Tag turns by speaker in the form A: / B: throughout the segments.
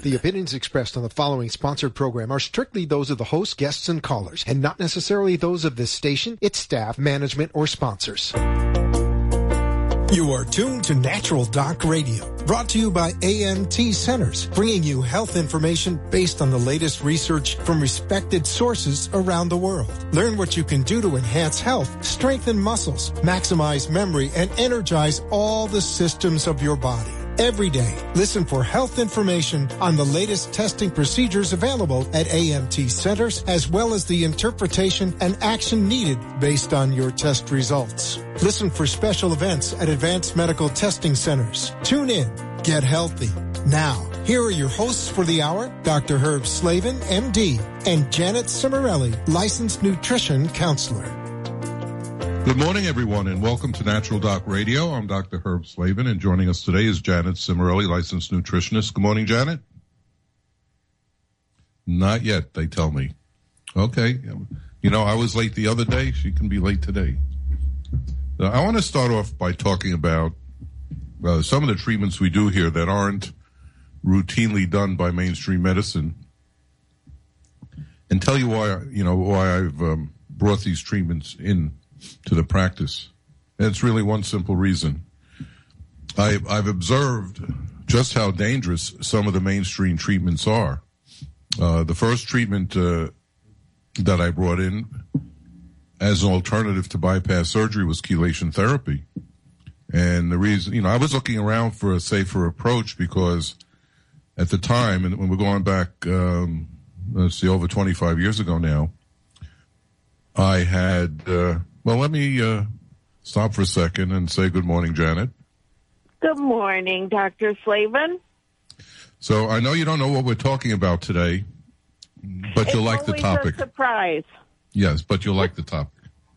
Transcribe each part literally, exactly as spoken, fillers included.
A: The opinions expressed on the following sponsored program are strictly those of the host, guests, and callers, and not necessarily those of this station, its staff, management, or sponsors. You are tuned to Natural Doc Radio, brought to you by A M T Centers, bringing you health information based on the latest research from respected sources around the world. Learn what you can do to enhance health, strengthen muscles, maximize memory, and energize all the systems of your body. Every day, listen for health information on the latest testing procedures available at A M T Centers, as well as the interpretation and action needed based on your test results. Listen for special events at Advanced Medical Testing Centers. Tune in. Get healthy. Now, here are your hosts for the hour, Doctor Herb Slavin, M D, and Janet Cimarelli, licensed nutrition counselor.
B: Good morning, everyone, and welcome to Natural Doc Radio. I'm Doctor Herb Slavin, and joining us today is Janet Cimarelli, licensed nutritionist. Good morning, Janet. Not yet, they tell me. Okay. You know, I was late the other day. She can be late today. Uh, I want to start off by talking about uh, some of the treatments we do here that aren't routinely done by mainstream medicine, and tell you why, you know, why I've um, brought these treatments in to the practice. And it's really one simple reason. I, I've observed just how dangerous some of the mainstream treatments are. Uh, the first treatment uh, that I brought in as an alternative to bypass surgery was chelation therapy. And the reason, you know, I was looking around for a safer approach because at the time, and when we're going back, um, let's see, over twenty-five years ago now, I had, uh, well, let me uh, stop for a second and say good morning, Janet.
C: Good morning, Doctor Slavin.
B: So I know you don't know what we're talking about today, but
C: it's
B: you'll like the topic.
C: It's a surprise.
B: Yes, but you'll like the topic.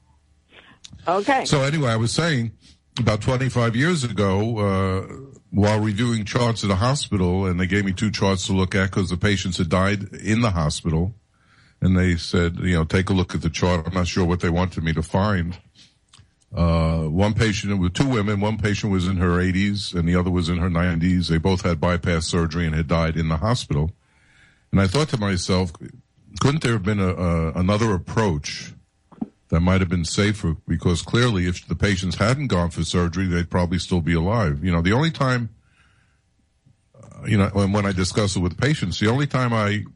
C: Okay.
B: So anyway, I was saying about twenty-five years ago, uh, while reviewing charts at a hospital, and they gave me two charts to look at because the patients had died in the hospital, and they said, you know, take a look at the chart. I'm not sure what they wanted me to find. Uh, one patient, with two women, one patient was in her eighties and the other was in her nineties. They both had bypass surgery and had died in the hospital. And I thought to myself, couldn't there have been a, a, another approach that might have been safer? Because clearly if the patients hadn't gone for surgery, they'd probably still be alive. You know, the only time, uh, you know, when, when I discuss it with patients, the only time I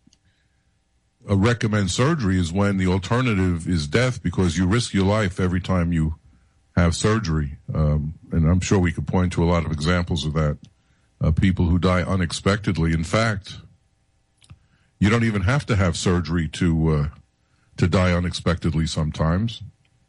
B: uh, recommend surgery is when the alternative is death, because you risk your life every time you have surgery. Um, and I'm sure we could point to a lot of examples of that, uh, people who die unexpectedly. In fact, you don't even have to have surgery to uh, to die unexpectedly sometimes.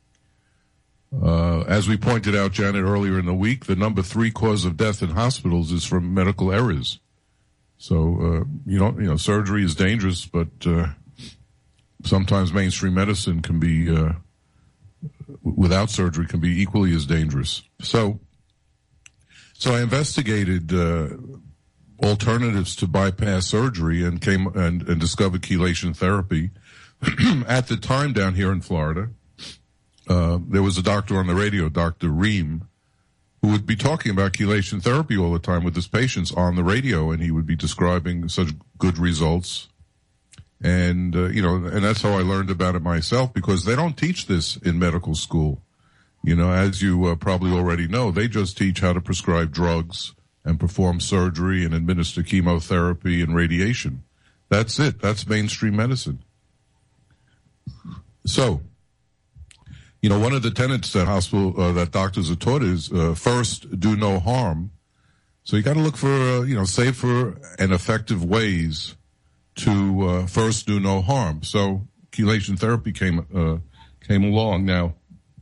B: Uh, as we pointed out, Janet, earlier in the week, the number three cause of death in hospitals is from medical errors. So, uh, you know, you know, surgery is dangerous, but uh, sometimes mainstream medicine can be, uh, without surgery, can be equally as dangerous. So, so I investigated uh, alternatives to bypass surgery and came and, and discovered chelation therapy. At the time down here in Florida, uh, there was a doctor on the radio, Doctor Ream, who would be talking about chelation therapy all the time with his patients on the radio, and he would be describing such good results. And, uh, you know, and that's how I learned about it myself, because they don't teach this in medical school. You know, as you uh, probably already know, they just teach how to prescribe drugs and perform surgery and administer chemotherapy and radiation. That's it. That's mainstream medicine. So, you know, one of the tenets that hospital, uh, that doctors are taught is, uh, first, do no harm. So you got to look for, uh, you know, safer and effective ways to, uh, first do no harm. So chelation therapy came, uh, came along. Now,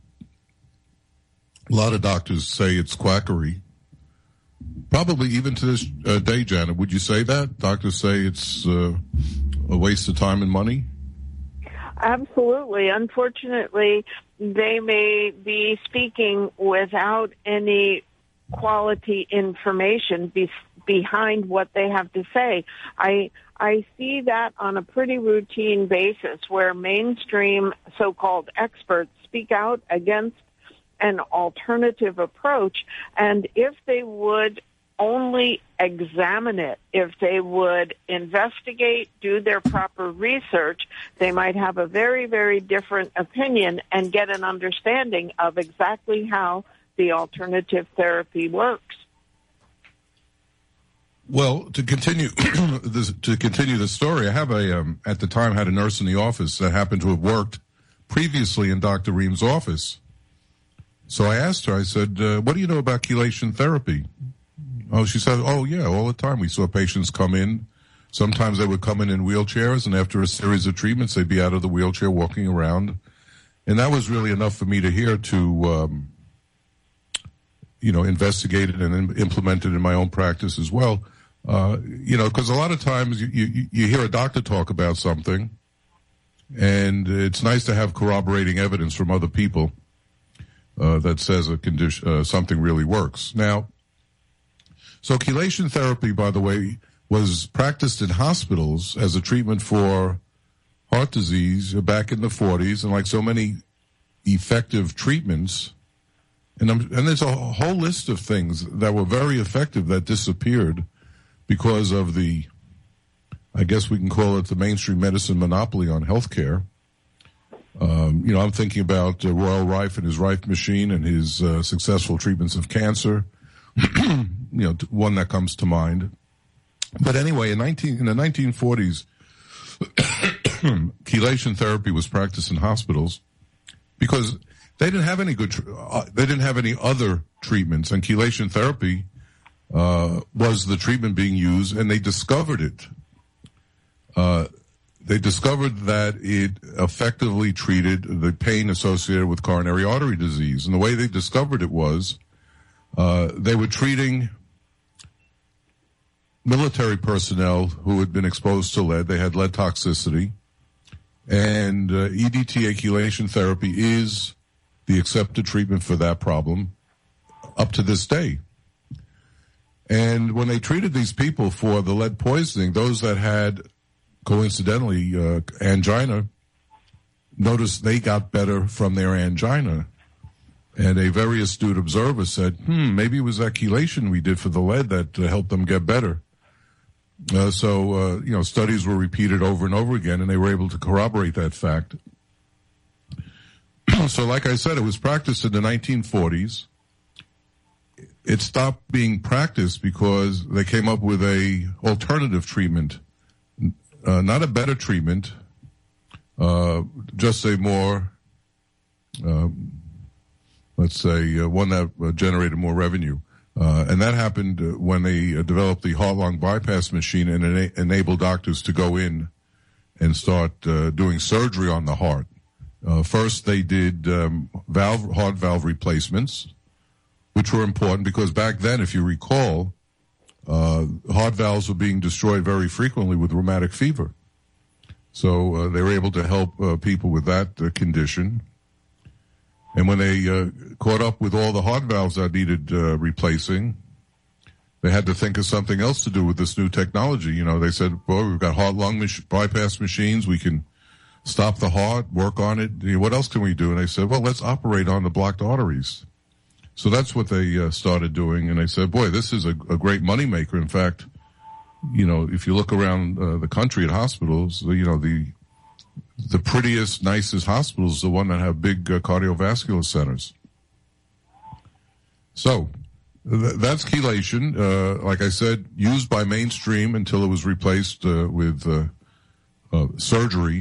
B: a lot of doctors say it's quackery. Probably even to this uh, day, Janet, would you say that? Doctors say it's uh, a waste of time and money?
C: Absolutely. Unfortunately, they may be speaking without any quality information be- behind what they have to say. I I see that on a pretty routine basis where mainstream so-called experts speak out against an alternative approach, and if they would only examine it, if they would investigate, do their proper research, they might have a very, very different opinion and get an understanding of exactly how the alternative therapy works.
B: Well, to continue this, to continue the story, I have a um, at the time had a nurse in the office that happened to have worked previously in Doctor Ream's office. So I asked her, I said, uh, what do you know about chelation therapy? Oh, she said, oh, yeah, all the time. We saw patients come in. Sometimes they would come in in wheelchairs, and after a series of treatments, they'd be out of the wheelchair walking around. And that was really enough for me to hear to, um, you know, investigate it and implement it in my own practice as well. Uh, you know, because a lot of times you, you, you hear a doctor talk about something, and it's nice to have corroborating evidence from other people uh, that says a condition, uh, something really works. Now, so chelation therapy, by the way, was practiced in hospitals as a treatment for heart disease back in the forties, and like so many effective treatments, and, I'm, and there's a whole list of things that were very effective that disappeared because of the, I guess we can call it the mainstream medicine monopoly on healthcare. Um, you know, I'm thinking about uh, Royal Rife and his Rife machine and his uh, successful treatments of cancer. You know, one that comes to mind. But anyway, in nineteen in the nineteen forties, chelation therapy was practiced in hospitals because they didn't have any good. Uh, they didn't have any other treatments, and chelation therapy uh, was the treatment being used, and they discovered it. Uh, they discovered that it effectively treated the pain associated with coronary artery disease, and the way they discovered it was uh, they were treating military personnel who had been exposed to lead. They had lead toxicity, and uh, E D T A chelation therapy is the accepted treatment for that problem up to this day. And when they treated these people for the lead poisoning, those that had coincidentally uh, angina, noticed they got better from their angina. And a very astute observer said, hmm, maybe it was that chelation we did for the lead that uh, helped them get better. Uh, so, uh, you know, studies were repeated over and over again, and they were able to corroborate that fact. So, like I said, it was practiced in the nineteen forties. It stopped being practiced because they came up with a alternative treatment, uh, not a better treatment, uh, just a more, uh, let's say, uh, one that uh, generated more revenue. Uh, and that happened uh, when they uh, developed the heart-lung bypass machine and ena- enabled doctors to go in and start uh, doing surgery on the heart. Uh, first, they did um, valve heart valve replacements, which were important because back then, if you recall, uh, heart valves were being destroyed very frequently with rheumatic fever. So uh, they were able to help uh, people with that uh, condition. And when they uh, caught up with all the heart valves that needed uh, replacing, they had to think of something else to do with this new technology. You know, they said, well, we've got heart-lung mach- bypass machines. We can stop the heart, work on it. What else can we do? And they said, well, let's operate on the blocked arteries. So that's what they uh, started doing. And they said, boy, this is a, a great moneymaker. In fact, you know, if you look around uh, the country at hospitals, you know, the the prettiest, nicest hospitals are the one that have big uh, cardiovascular centers. So th- that's chelation. Uh, like I said, used by mainstream until it was replaced uh, with uh, uh, surgery.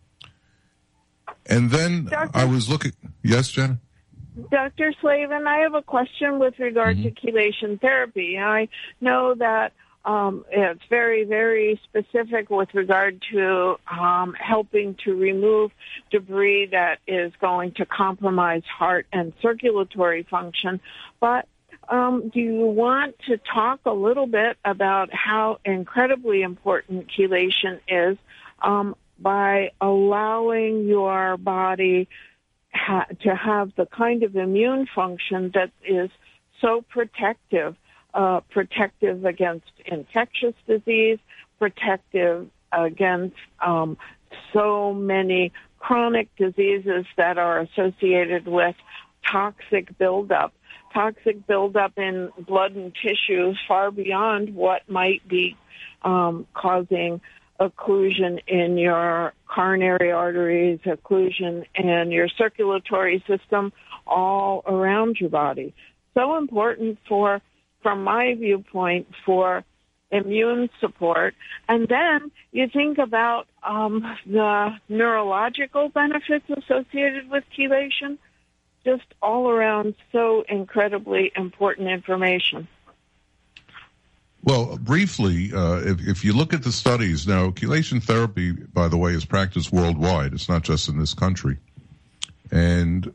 B: And then Doctor I was looking. Yes, Jenna?
C: Doctor Slavin, I have a question with regard mm-hmm. to chelation therapy. I know that Um, it's very, very specific with regard to um, helping to remove debris that is going to compromise heart and circulatory function. But um, do you want to talk a little bit about how incredibly important chelation is um, by allowing your body ha- to have the kind of immune function that is so protective? Uh, protective against infectious disease, protective against um, so many chronic diseases that are associated with toxic buildup. toxic buildup in blood and tissues far beyond what might be um, causing occlusion in your coronary arteries, occlusion in your circulatory system, all around your body. So important for, from my viewpoint, for immune support. And then you think about um, the neurological benefits associated with chelation, just all around so incredibly important information.
B: Well, briefly, uh, if, if you look at the studies, now, chelation therapy, by the way, is practiced worldwide. It's not just in this country. And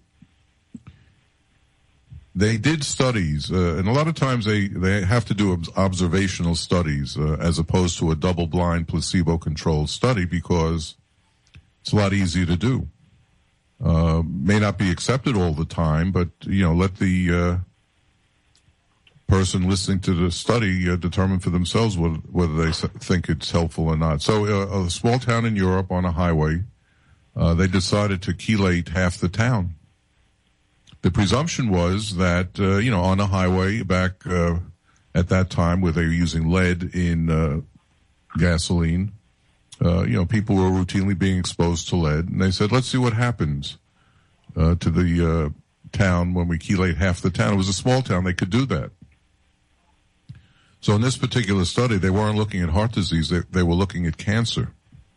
B: they did studies, uh, and a lot of times they, they have to do observational studies uh, as opposed to a double-blind, placebo-controlled study because it's a lot easier to do. Uh, may not be accepted all the time, but, you know, let the uh, person listening to the study uh, determine for themselves whether, whether they think it's helpful or not. So uh, a small town in Europe on a highway, uh, they decided to chelate half the town. The presumption was that, uh, you know, on a highway back uh, at that time where they were using lead in uh, gasoline, uh, you know, people were routinely being exposed to lead. And they said, let's see what happens uh, to the uh, town when we chelate half the town. It was a small town. They could do that. So in this particular study, they weren't looking at heart disease. They, they were looking at cancer.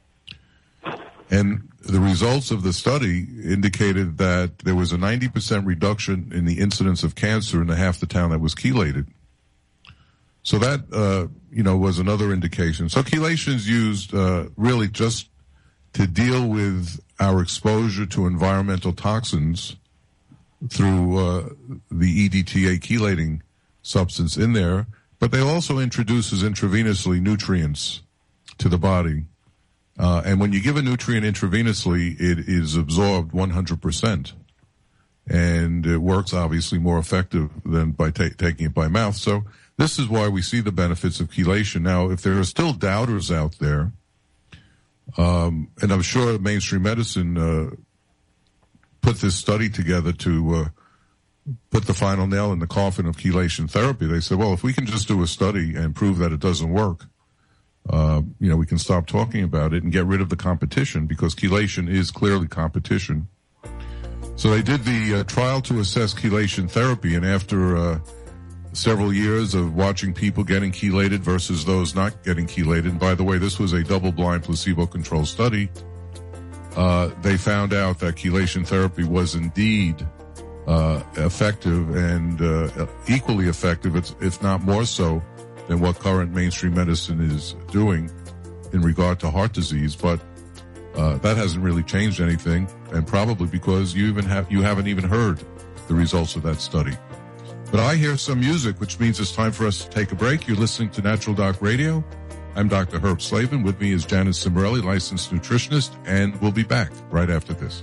B: And the results of the study indicated that there was a ninety percent reduction in the incidence of cancer in the half the town that was chelated. So that, uh, you know, was another indication. So chelation is used uh, really just to deal with our exposure to environmental toxins through uh, the E D T A chelating substance in there. But they also introduces intravenously nutrients to the body. Uh, and when you give a nutrient intravenously, it is absorbed one hundred percent. And it works obviously more effective than by ta- taking it by mouth. So this is why we see the benefits of chelation. Now, if there are still doubters out there, um, and I'm sure mainstream medicine uh, put this study together to uh, put the final nail in the coffin of chelation therapy. They said, well, if we can just do a study and prove that it doesn't work, uh, you know, we can stop talking about it and get rid of the competition because chelation is clearly competition. So they did the uh, trial to assess chelation therapy, and after uh, several years of watching people getting chelated versus those not getting chelated, and by the way, this was a double-blind placebo-controlled study, uh, they found out that chelation therapy was indeed uh, effective and uh, equally effective, if not more so, than what current mainstream medicine is doing in regard to heart disease. But uh, that hasn't really changed anything, and probably because you even have you haven't even heard the results of that study. But I hear some music, which means it's time for us to take a break. You're listening to Natural Doc Radio. I'm Doctor Herb Slavin. With me is Janet Cimorelli, licensed nutritionist, and we'll be back right after this.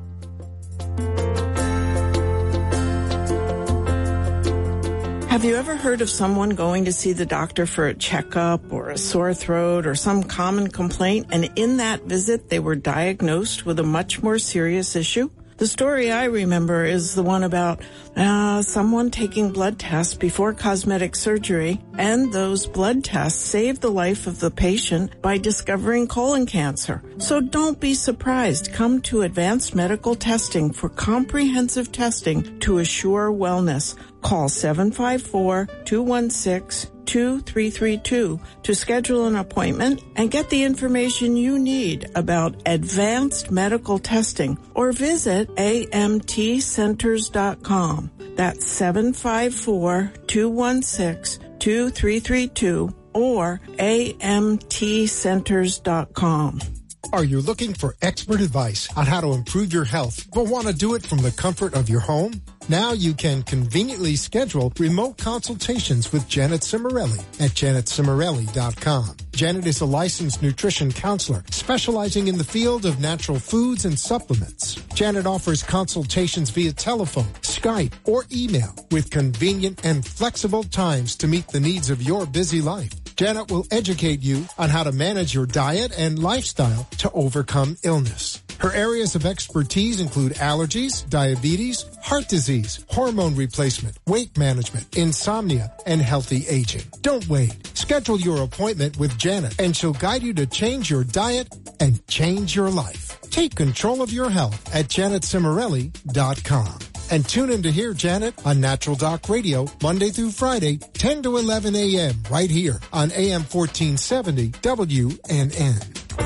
D: Have you ever heard of someone going to see the doctor for a checkup or a sore throat or some common complaint, and in that visit they were diagnosed with a much more serious issue? The story I remember is the one about uh, someone taking blood tests before cosmetic surgery, and those blood tests saved the life of the patient by discovering colon cancer. So don't be surprised. Come to Advanced Medical Testing for comprehensive testing to assure wellness. Call seven five four, two one six, two three three two to schedule an appointment and get the information you need about advanced medical testing, or visit A M T centers dot com. That's seven five four, two one six, two three three two or A M T centers dot com.
A: Are you looking for expert advice on how to improve your health, but want to do it from the comfort of your home? Now you can conveniently schedule remote consultations with Janet Cimorelli at janet cimorelli dot com. Janet is a licensed nutrition counselor specializing in the field of natural foods and supplements. Janet offers consultations via telephone, Skype, or email with convenient and flexible times to meet the needs of your busy life. Janet will educate you on how to manage your diet and lifestyle to overcome illness. Her areas of expertise include allergies, diabetes, heart disease, hormone replacement, weight management, insomnia, and healthy aging. Don't wait. Schedule your appointment with Janet, and she'll guide you to change your diet and change your life. Take control of your health at janet cimarelli dot com. And tune in to hear Janet on Natural Doc Radio Monday through Friday, ten to eleven a.m. right here on A M fourteen seventy W N N.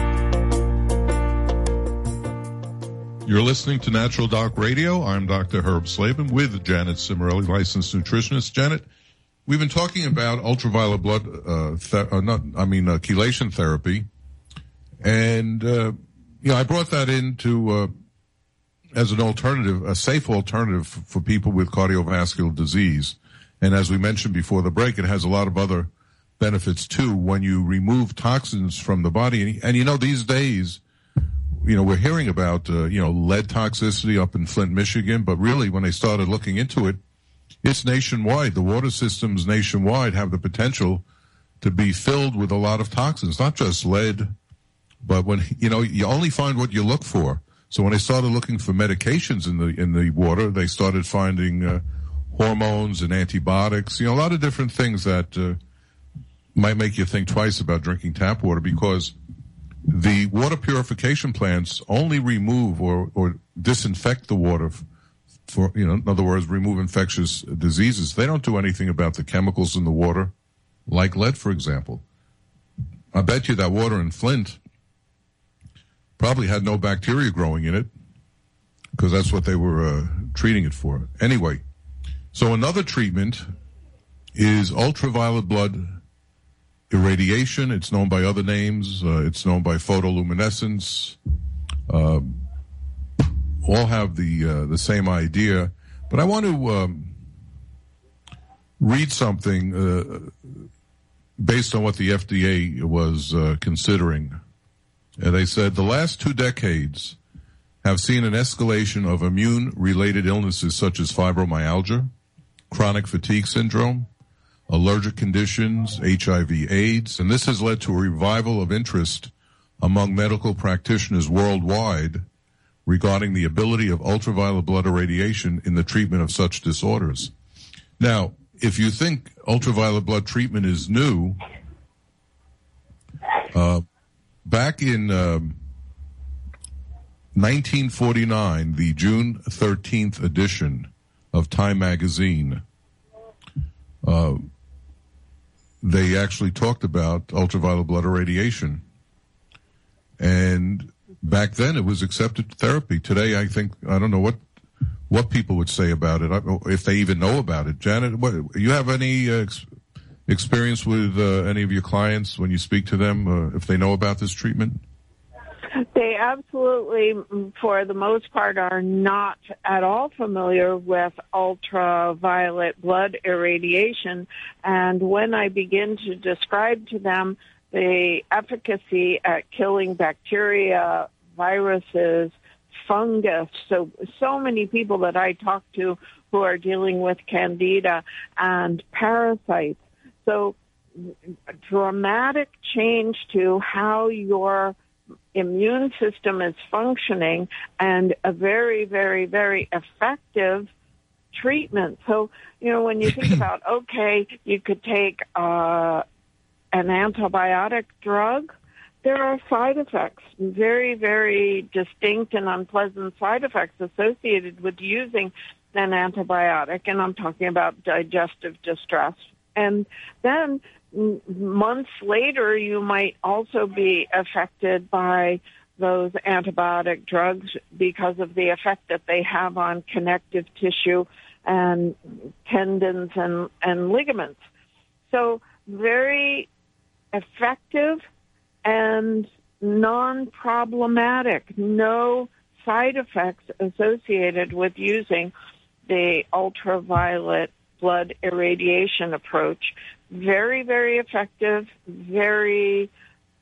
B: You're listening to Natural Doc Radio. I'm Doctor Herb Slavin with Janet Cimarelli, licensed nutritionist. Janet, we've been talking about ultraviolet blood, uh, th- uh not, I mean, uh, chelation therapy. And, uh, you know, I brought that into, uh, as an alternative, a safe alternative for people with cardiovascular disease. And as we mentioned before the break, it has a lot of other benefits too when you remove toxins from the body. And, and you know, these days, you know, we're hearing about, uh, you know, lead toxicity up in Flint, Michigan, but really when they started looking into it, it's nationwide. The water systems nationwide have the potential to be filled with a lot of toxins, not just lead, but when, you know, you only find what you look for. So when they started looking for medications in the, in the water, they started finding, uh, hormones and antibiotics, you know, a lot of different things that, uh, might make you think twice about drinking tap water, because the water purification plants only remove or, or disinfect the water for, you know, in other words, remove infectious diseases. They don't do anything about the chemicals in the water, like lead, for example. I bet you that water in Flint probably had no bacteria growing in it, because that's what they were uh, treating it for. Anyway, so another treatment is ultraviolet blood irradiation. It's known by other names. Uh, it's known by photoluminescence. Uh, all have the uh, the same idea. But I want to um, read something uh, based on what the F D A was uh, considering. And they said the last two decades have seen an escalation of immune-related illnesses such as fibromyalgia, chronic fatigue syndrome, allergic conditions, H I V AIDS, and this has led to a revival of interest among medical practitioners worldwide regarding the ability of ultraviolet blood irradiation in the treatment of such disorders. Now, if you think ultraviolet blood treatment is new, uh, back in um, nineteen forty-nine, the June thirteenth edition of Time magazine, uh, they actually talked about ultraviolet blood irradiation. And back then it was accepted therapy. Today, I think, I don't know what what people would say about it, if they even know about it. Janet, what, you have any uh, ex- experience with uh, any of your clients when you speak to them, uh, if they know about this treatment?
C: They absolutely, for the most part, are not at all familiar with ultraviolet blood irradiation. And when I begin to describe to them the efficacy at killing bacteria, viruses, fungus, so so many people that I talk to who are dealing with candida and parasites. So a dramatic change to how your immune system is functioning, and a very, very, very effective treatment. So, you know, when you think about, okay, you could take uh, an antibiotic drug, there are side effects, very, very distinct and unpleasant side effects associated with using an antibiotic, and I'm talking about digestive distress. And then months later, you might also be affected by those antibiotic drugs because of the effect that they have on connective tissue and tendons and, and ligaments. So very effective and non-problematic, no side effects associated with using the ultraviolet blood irradiation approach. Very, very effective, very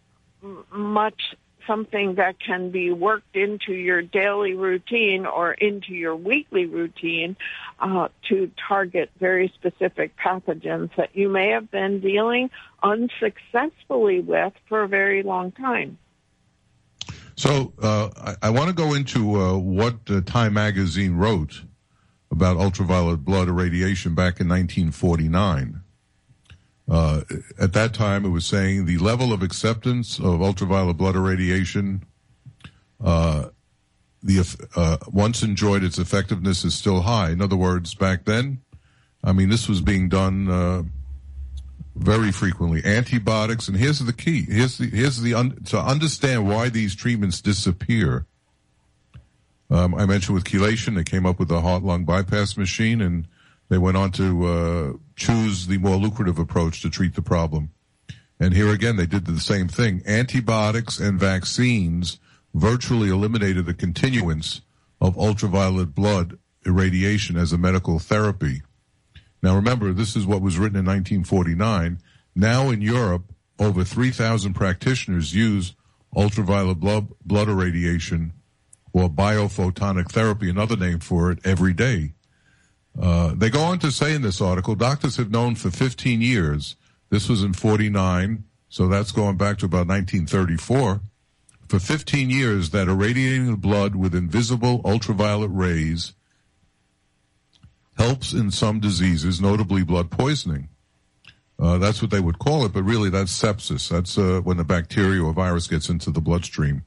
C: much something that can be worked into your daily routine or into your weekly routine uh, to target very specific pathogens that you may have been dealing unsuccessfully with for a very long time.
B: So uh, I, I want to go into uh, what uh, Time magazine wrote about ultraviolet blood irradiation back in nineteen forty-nine. Uh, at that time, it was saying the level of acceptance of ultraviolet blood irradiation, uh, the uh, once enjoyed its effectiveness is still high. In other words, back then, I mean, this was being done uh, very frequently. Antibiotics, and here's the key. Here's the here's the un, to understand why these treatments disappear. Um, I mentioned with chelation, they came up with the heart-lung bypass machine, and they went on to uh, choose the more lucrative approach to treat the problem. And here again, they did the same thing. Antibiotics and vaccines virtually eliminated the continuance of ultraviolet blood irradiation as a medical therapy. Now remember, this is what was written in nineteen forty-nine. Now in Europe, over three thousand practitioners use ultraviolet blood, blood irradiation or biophotonic therapy, another name for it, every day. Uh, they go on to say in this article, doctors have known for fifteen years, this was in forty-nine, so that's going back to about nineteen thirty-four, for fifteen years that irradiating the blood with invisible ultraviolet rays helps in some diseases, notably blood poisoning. Uh, that's what they would call it, but really that's sepsis. That's uh, when the bacteria or virus gets into the bloodstream.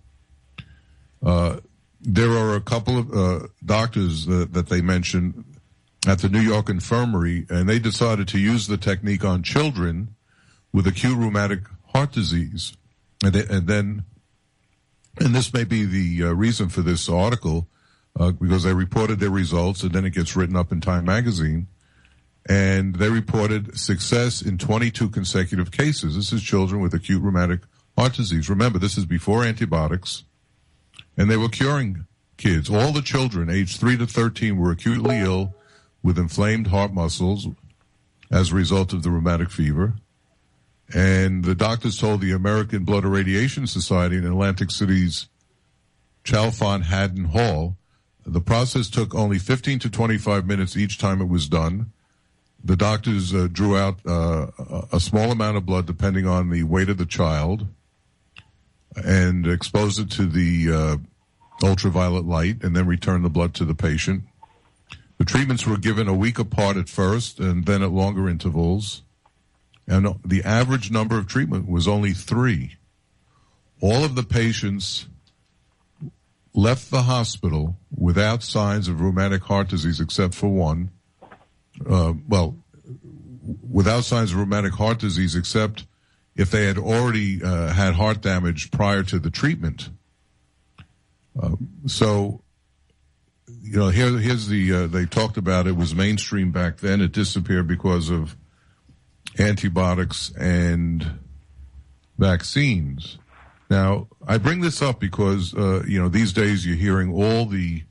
B: Uh, there are a couple of uh, doctors uh, that they mentioned at the New York Infirmary, and they decided to use the technique on children with acute rheumatic heart disease. And, they, and then, and this may be the uh, reason for this article, uh, because they reported their results, and then it gets written up in Time magazine, and they reported success in twenty-two consecutive cases. This is children with acute rheumatic heart disease. Remember, this is before antibiotics, and they were curing kids. All the children aged three to thirteen were acutely ill with inflamed heart muscles as a result of the rheumatic fever. And the doctors told the American Blood Irradiation Society in Atlantic City's Chalfont Haddon Hall, the process took only fifteen to twenty-five minutes each time it was done. The doctors uh, drew out uh, a small amount of blood depending on the weight of the child and exposed it to the uh, ultraviolet light and then returned the blood to the patient. The treatments were given a week apart at first and then at longer intervals. And the average number of treatment was only three. All of the patients left the hospital without signs of rheumatic heart disease except for one. Uh, well, without signs of rheumatic heart disease except if they had already uh, had heart damage prior to the treatment. Uh, so... You know, here, here's the, uh, they talked about it was mainstream back then. It disappeared because of antibiotics and vaccines. Now, I bring this up because, uh, you know, these days you're hearing all the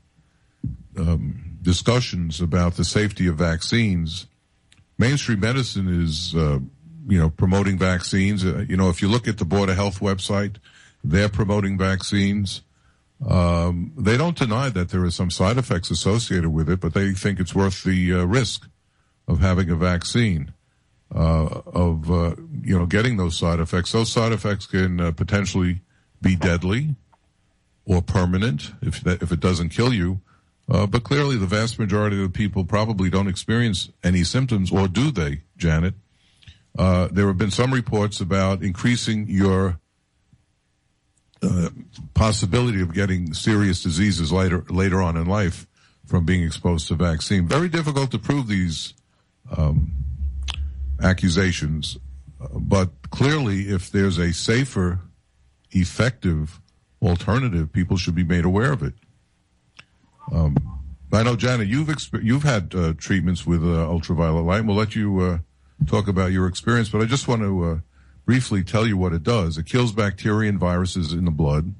B: um, discussions about the safety of vaccines. Mainstream medicine is, uh, you know, promoting vaccines. Uh, you know, if you look at the Board of Health website, they're promoting vaccines. Um, they don't deny that there are some side effects associated with it, but they think it's worth the uh, risk of having a vaccine, uh, of, uh, you know, getting those side effects. Those side effects can uh, potentially be deadly or permanent if that, if it doesn't kill you. Uh, but clearly the vast majority of the people probably don't experience any symptoms, or do they, Janet? Uh, there have been some reports about increasing your Uh, possibility of getting serious diseases later later on in life from being exposed to vaccine. Very difficult to prove these um, accusations, but clearly if there's a safer, effective alternative, people should be made aware of it. Um, I know, Janet, you've exp- you've had uh, treatments with uh, ultraviolet light. We'll let you uh, talk about your experience, but I just want to uh, briefly tell you what it does. It kills bacteria and viruses in the blood.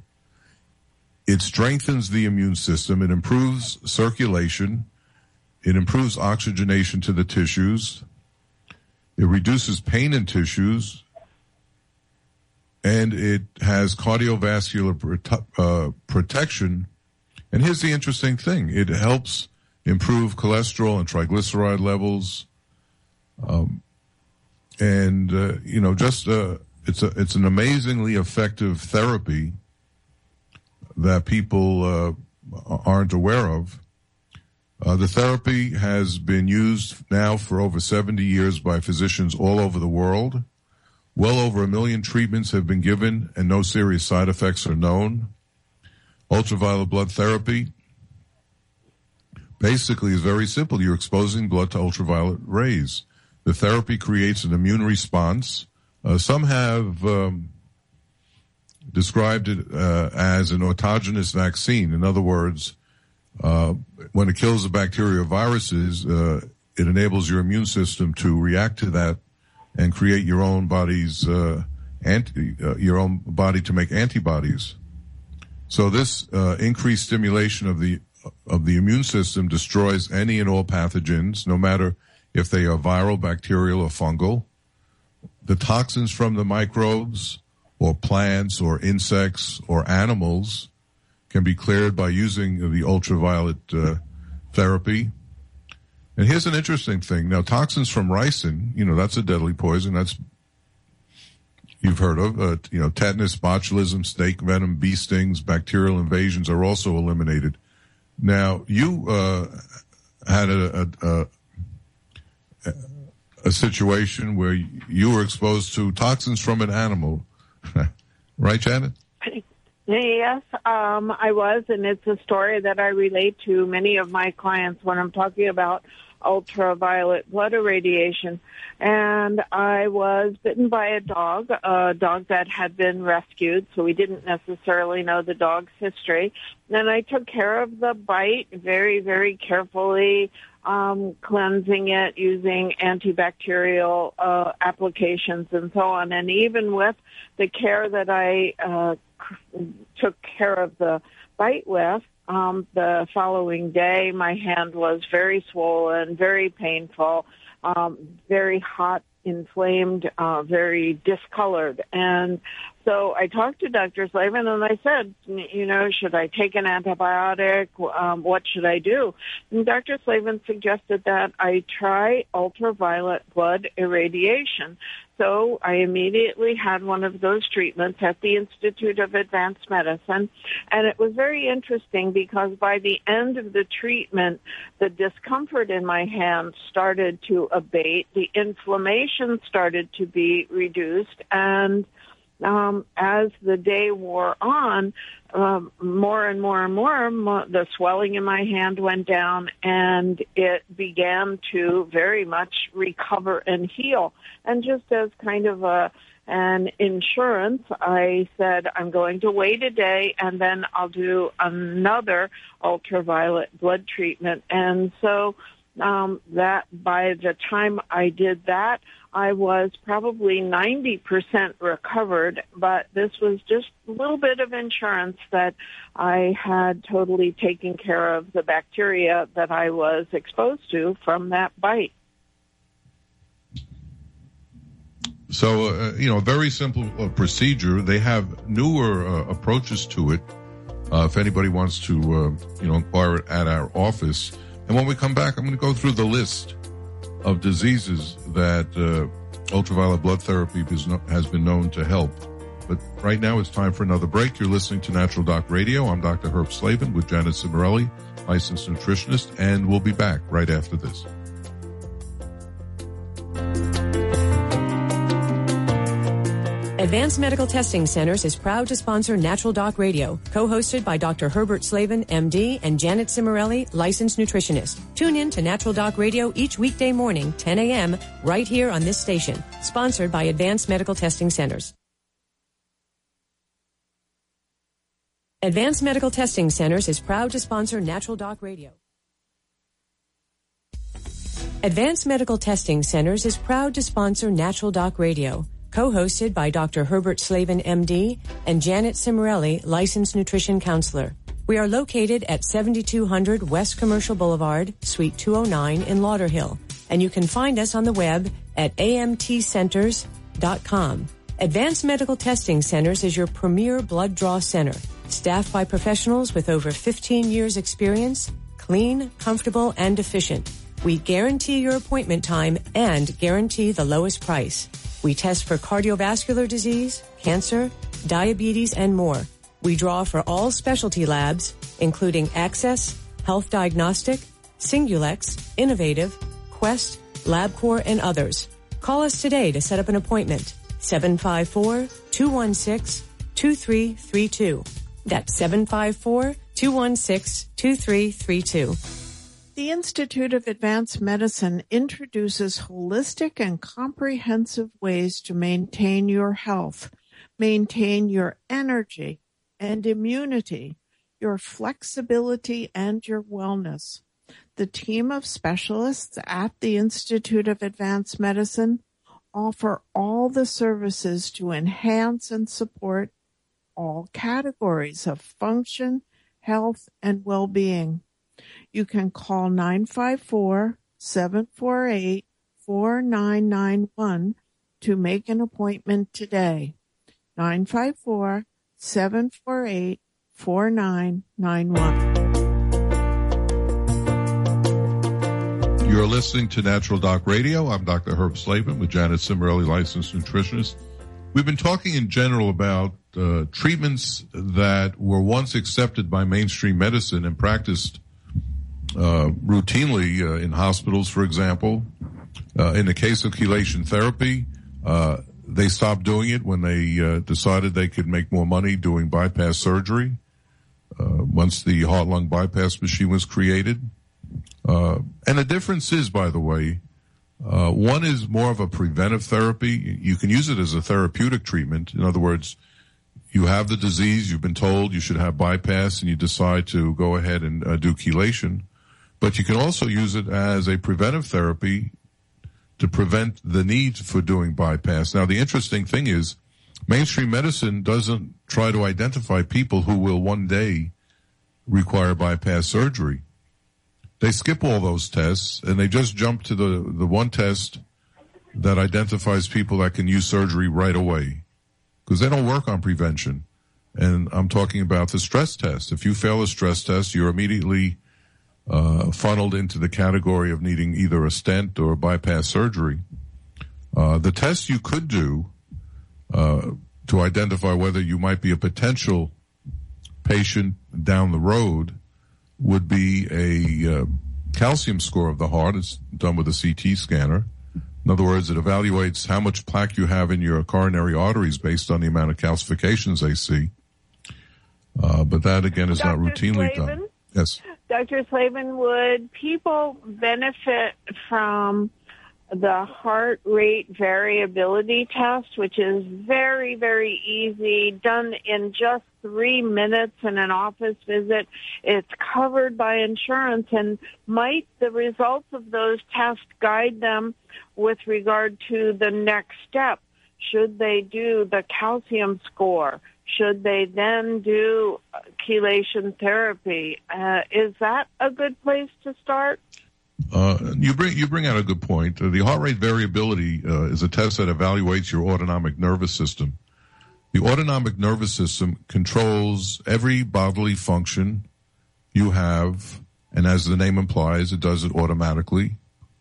B: It strengthens the immune system. It improves circulation. It improves oxygenation to the tissues. It reduces pain in tissues. And it has cardiovascular prote- uh, protection. And here's the interesting thing. It helps improve cholesterol and triglyceride levels. Um, And, uh, you know, just, uh, it's a, it's an amazingly effective therapy that people uh, aren't aware of. Uh, the therapy has been used now for over seventy years by physicians all over the world. Well over a million treatments have been given and no serious side effects are known. Ultraviolet blood therapy basically is very simple. You're exposing blood to ultraviolet rays. The therapy creates an immune response. Uh, some have um, described it uh, as an autogenous vaccine. In other words, uh, when it kills the bacteria or viruses, uh, it enables your immune system to react to that and create your own body's uh, anti, uh, your own body to make antibodies. So this uh, increased stimulation of the of the immune system destroys any and all pathogens, no matter if they are viral, bacterial, or fungal. The toxins from the microbes or plants or insects or animals can be cleared by using the ultraviolet uh, therapy. And here's an interesting thing. Now, toxins from ricin, you know, that's a deadly poison. That's, you've heard of, uh, you know, tetanus, botulism, snake venom, bee stings, bacterial invasions are also eliminated. Now, you uh, had a, a, a, a situation where you were exposed to toxins from an animal. Right, Janet?
C: Yes, um, I was, and it's a story that I relate to many of my clients when I'm talking about ultraviolet blood irradiation. And I was bitten by a dog, a dog that had been rescued, so we didn't necessarily know the dog's history. And I took care of the bite very, very carefully, um, cleansing it using antibacterial uh, applications and so on. And even with the care that I uh, took care of the bite with, um, the following day my hand was very swollen, very painful, um, very hot, inflamed, uh, very discolored. And so I talked to Doctor Slavin and I said, you know, should I take an antibiotic? Um, what should I do? And Doctor Slavin suggested that I try ultraviolet blood irradiation. So I immediately had one of those treatments at the Institute of Advanced Medicine. And it was very interesting because by the end of the treatment, the discomfort in my hand started to abate. The inflammation started to be reduced. And Um, as the day wore on, um, more and more and more, more, the swelling in my hand went down, and it began to very much recover and heal. And just as kind of a an insurance, I said, I'm going to wait a day, and then I'll do another ultraviolet blood treatment. And so um, that by the time I did that, I was probably ninety percent recovered, but this was just a little bit of insurance that I had totally taken care of the bacteria that I was exposed to from that bite.
B: So, uh, you know, a very simple uh, procedure. They have newer uh, approaches to it. Uh, if anybody wants to, uh, you know, inquire at our office. And when we come back, I'm going to go through the list of diseases that uh, ultraviolet blood therapy has been known to help. But right now it's time for another break. You're listening to Natural Doc Radio. I'm Doctor Herb Slavin with Janet Cimarelli, licensed nutritionist, and we'll be back right after this.
E: Advanced Medical Testing Centers is proud to sponsor Natural Doc Radio, co-hosted by Doctor Herbert Slavin, M D, and Janet Cimarelli, licensed nutritionist. Tune in to Natural Doc Radio each weekday morning, ten a.m., right here on this station, sponsored by Advanced Medical Testing Centers. Advanced Medical Testing Centers is proud to sponsor Natural Doc Radio. Advanced Medical Testing Centers is proud to sponsor Natural Doc Radio, co-hosted by Doctor Herbert Slavin, M D, and Janet Cimarelli, licensed nutrition counselor. We are located at seventy-two hundred West Commercial Boulevard, Suite two oh nine in Lauderhill, and you can find us on the web at a m t centers dot com. Advanced Medical Testing Centers is your premier blood draw center, staffed by professionals with over fifteen years experience, clean, comfortable, and efficient. We guarantee your appointment time and guarantee the lowest price. We test for cardiovascular disease, cancer, diabetes, and more. We draw for all specialty labs, including Access, Health Diagnostic, Singulex, Innovative, Quest, LabCorp, and others. Call us today to set up an appointment. seven five four, two one six, two three three two. That's seven five four, two one six, two three three two.
D: The Institute of Advanced Medicine introduces holistic and comprehensive ways to maintain your health, maintain your energy and immunity, your flexibility, and your wellness. The team of specialists at the Institute of Advanced Medicine offer all the services to enhance and support all categories of function, health, and well-being. You can call nine five four, seven four eight, four nine nine one to make an appointment today. nine five four, seven four eight, four nine nine one.
B: You're listening to Natural Doc Radio. I'm Doctor Herb Slavin with Janet Cimarelli, licensed nutritionist. We've been talking in general about uh, treatments that were once accepted by mainstream medicine and practiced uh, routinely uh, in hospitals, for example. Uh, in the case of chelation therapy, uh, they stopped doing it when they uh, decided they could make more money doing bypass surgery. Uh, once the heart-lung bypass machine was created. Uh, and the difference is, by the way, uh, one is more of a preventive therapy. You can use it as a therapeutic treatment. In other words, you have the disease, you've been told you should have bypass, and you decide to go ahead and uh, do chelation. But you can also use it as a preventive therapy to prevent the need for doing bypass. Now, the interesting thing is, mainstream medicine doesn't try to identify people who will one day require bypass surgery. They skip all those tests, and they just jump to the, the one test that identifies people that can use surgery right away, because they don't work on prevention. And I'm talking about the stress test. If you fail a stress test, you're immediately uh, funneled into the category of needing either a stent or bypass surgery. Uh, the test you could do uh, to identify whether you might be a potential patient down the road would be a uh, calcium score of the heart. It's done with a C T scanner. In other words, it evaluates how much plaque you have in your coronary arteries based on the amount of calcifications they see. Uh, but that, again, is
C: Doctor
B: not routinely
C: Slavin?
B: done. Yes.
C: Doctor Slavin, would people benefit from the heart rate variability test, which is very, very easy, done in just three minutes in an office visit? It's covered by insurance, and might the results of those tests guide them with regard to the next step? Should they do the calcium score? Should they then do chelation therapy? Uh, is that a good place to start?
B: Uh, you bring you bring out a good point. Uh, the heart rate variability uh, is a test that evaluates your autonomic nervous system. The autonomic nervous system controls every bodily function you have, and as the name implies, it does it automatically,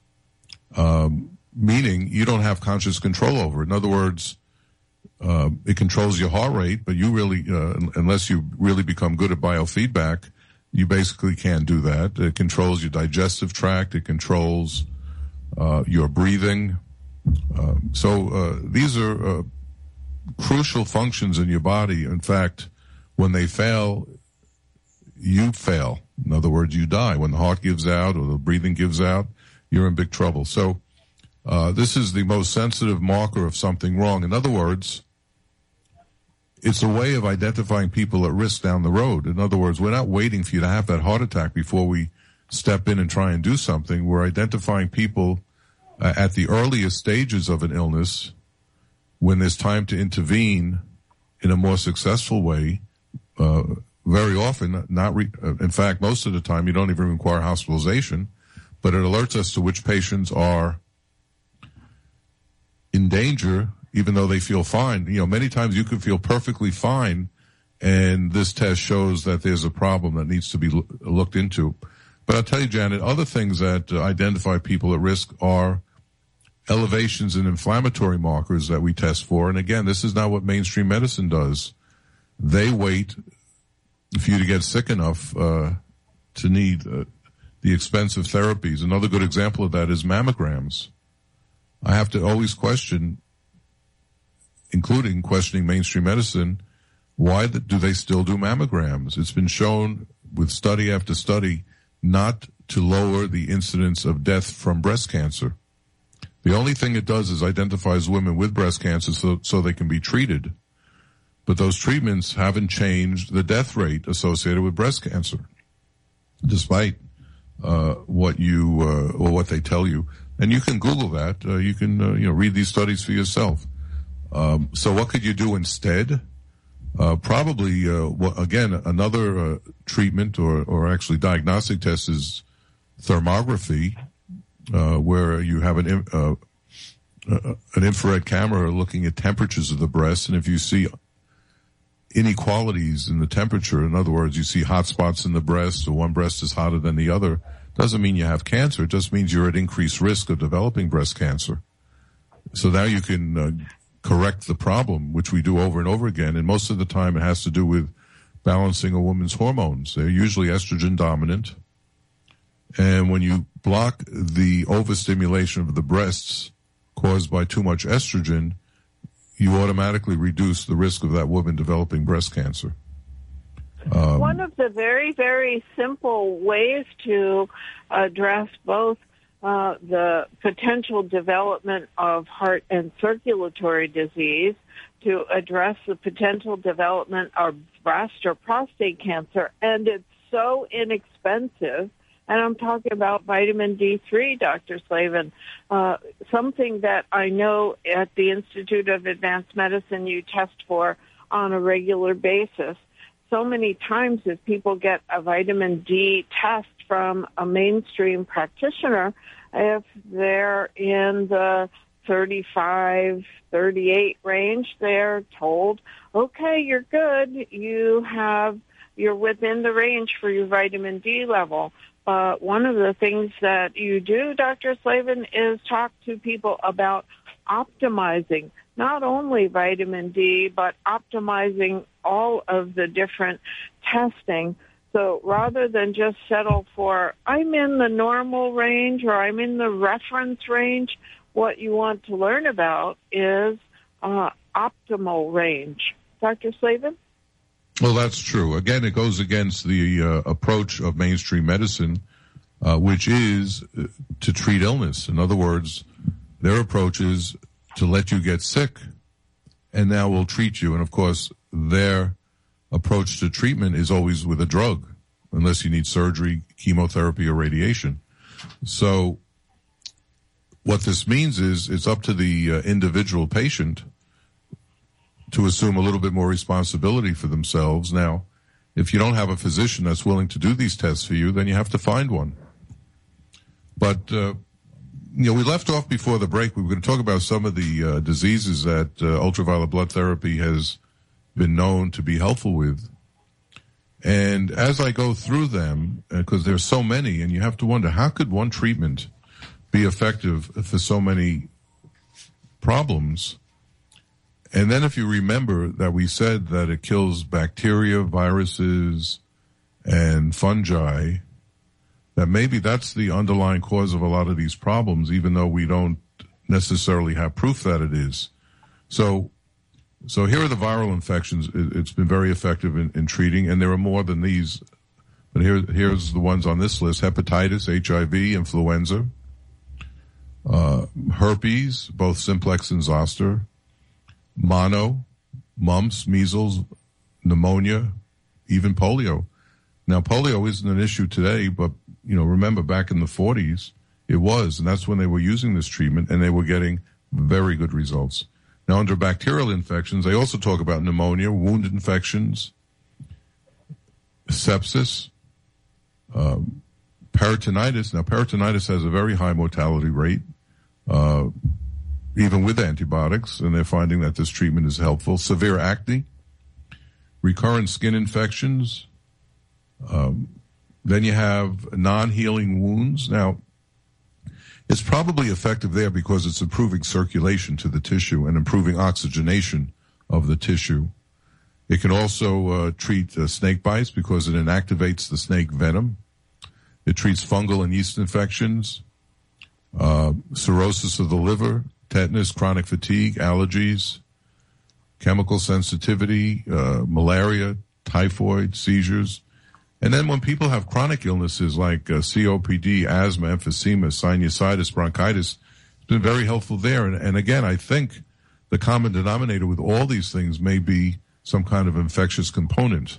B: um, meaning you don't have conscious control over it. In other words, uh, it controls your heart rate, but you really, uh, unless you really become good at biofeedback, you basically can't do that. It controls your digestive tract. It controls uh, your breathing. Uh, so uh, these are uh, crucial functions in your body. In fact, when they fail, you fail. In other words, you die. When the heart gives out or the breathing gives out, you're in big trouble. So uh, this is the most sensitive marker of something wrong. In other words, it's a way of identifying people at risk down the road. In other words, we're not waiting for you to have that heart attack before we step in and try and do something. We're identifying people uh, at the earliest stages of an illness when there's time to intervene in a more successful way. Uh, very often, not re- uh, in fact, most of the time, you don't even require hospitalization, but it alerts us to which patients are in danger even though they feel fine. You know, many times you could feel perfectly fine, and this test shows that there's a problem that needs to be lo- looked into. But I'll tell you, Janet, other things that uh, identify people at risk are elevations in inflammatory markers that we test for. And again, this is not what mainstream medicine does. They wait for you to get sick enough uh, to need uh, the expensive therapies. Another good example of that is mammograms. I have to always question, including questioning mainstream medicine, why the, do they still do mammograms? It's been shown with study after study not to lower the incidence of death from breast cancer. The only thing it does is identifies women with breast cancer so, so they can be treated. But those treatments haven't changed the death rate associated with breast cancer, despite uh, what you uh, or what they tell you. And you can Google that. Uh, you can uh, you know read these studies for yourself. Um, so what could you do instead? Uh, probably, uh, well, again, another uh, treatment or, or actually diagnostic test is thermography, uh, where you have an uh, uh, an infrared camera looking at temperatures of the breast, and if you see inequalities in the temperature, in other words, you see hot spots in the breast, or one breast is hotter than the other, doesn't mean you have cancer. It just means you're at increased risk of developing breast cancer. So now you can uh, correct the problem, which we do over and over again, and most of the time it has to do with balancing a woman's hormones. They're usually estrogen dominant, and when you block the overstimulation of the breasts caused by too much estrogen, you automatically reduce the risk of that woman developing breast cancer. Um,
C: One of the very, very simple ways to address both uh, the potential development of heart and circulatory disease, to address the potential development of breast or prostate cancer, and it's so inexpensive. And I'm talking about vitamin D three, Doctor Slavin, uh, something that I know at the Institute of Advanced Medicine you test for on a regular basis. So many times if people get a vitamin D test from a mainstream practitioner, if they're in the thirty-five, thirty-eight range, they're told, okay, you're good. You have, you're within the range for your vitamin D level. Uh, one of the things that you do, Doctor Slavin, is talk to people about optimizing not only vitamin D, but optimizing all of the different testing. So rather than just settle for, I'm in the normal range or I'm in the reference range, what you want to learn about is uh, optimal range. Doctor Slavin?
B: Well, that's true. Again, it goes against the uh, approach of mainstream medicine, uh, which is to treat illness. In other words, their approach is to let you get sick, and now we'll treat you. And, of course, their approach to treatment is always with a drug, unless you need surgery, chemotherapy, or radiation. So what this means is it's up to the uh, individual patient to assume a little bit more responsibility for themselves. Now, if you don't have a physician that's willing to do these tests for you, then you have to find one. But, uh, you know, we left off before the break. We were going to talk about some of the uh, diseases that uh, ultraviolet blood therapy has been known to be helpful with. And as I go through them, because uh, there's so many, and you have to wonder, how could one treatment be effective for so many problems? And then if you remember that we said that it kills bacteria, viruses, and fungi, that maybe that's the underlying cause of a lot of these problems, even though we don't necessarily have proof that it is. So, so here are the viral infections. It, it's been very effective in, in treating, and there are more than these. But here, here's the ones on this list: hepatitis, H I V, influenza, uh, herpes, both simplex and zoster, mono, mumps, measles, pneumonia, even polio. Now, polio isn't an issue today, but, you know, remember back in the forties, it was, and that's when they were using this treatment, and they were getting very good results. Now, under bacterial infections, they also talk about pneumonia, wound infections, sepsis, um, peritonitis. Now, peritonitis has a very high mortality rate, uh, even with antibiotics, and they're finding that this treatment is helpful. Severe acne, recurrent skin infections. Um, then you have non-healing wounds. Now, it's probably effective there because it's improving circulation to the tissue and improving oxygenation of the tissue. It can also uh, treat uh, snake bites because it inactivates the snake venom. It treats fungal and yeast infections, uh, cirrhosis of the liver, tetanus, chronic fatigue, allergies, chemical sensitivity, uh, malaria, typhoid, seizures. And then when people have chronic illnesses like uh, C O P D, asthma, emphysema, sinusitis, bronchitis, it's been very helpful there. And, and again, I think the common denominator with all these things may be some kind of infectious component.